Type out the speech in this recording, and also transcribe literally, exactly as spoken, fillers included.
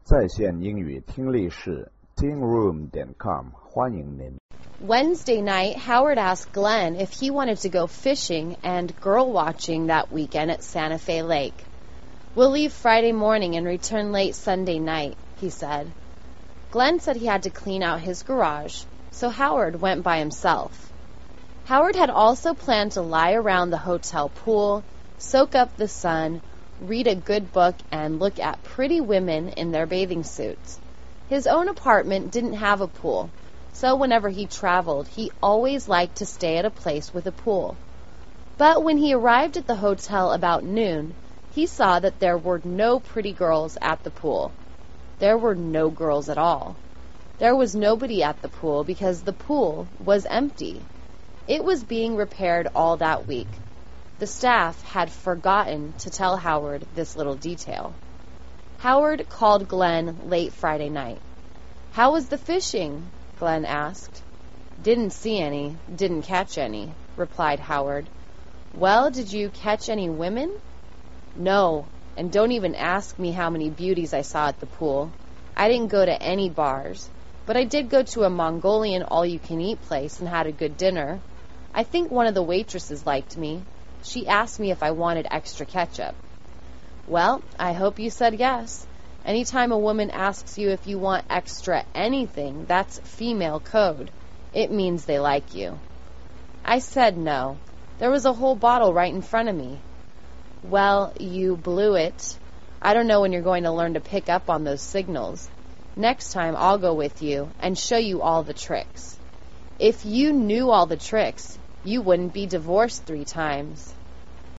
在线英语听力室 teen room dot com 欢迎您。 Wednesday night, Howard asked Glenn if he wanted to go fishing and girl watching that weekend at Santa Fe Lake. "We'll leave Friday morning and return late Sunday night," he said. Glenn said he had to clean out his garage, so Howard went by himself. Howard had also planned to lie around the hotel pool, soak up the sun, read a good book, and look at pretty women in their bathing suits. His own apartment didn't have a pool, so whenever he traveled, he always liked to stay at a place with a pool. But when he arrived at the hotel about noon, he saw that there were no pretty girls at the pool. There were no girls at all. There was nobody at the pool because the pool was empty. It was being repaired all that week. The staff had forgotten to tell Howard this little detail. Howard called Glenn late Friday night. "How was the fishing?" Glenn asked. "Didn't see any, didn't catch any," replied Howard. "Well, did you catch any women?" "No, and don't even ask me how many beauties I saw at the pool. I didn't go to any bars, but I did go to a Mongolian all-you-can-eat place and had a good dinner. I think one of the waitresses liked me. She asked me if I wanted extra ketchup." "Well, I hope you said yes. Anytime a woman asks you if you want extra anything, that's female code. It means they like you." "I said no. There was a whole bottle right in front of me." "Well, you blew it. I don't know when you're going to learn to pick up on those signals. Next time I'll go with you and show you all the tricks. If you knew all the tricks, you wouldn't be divorced three times."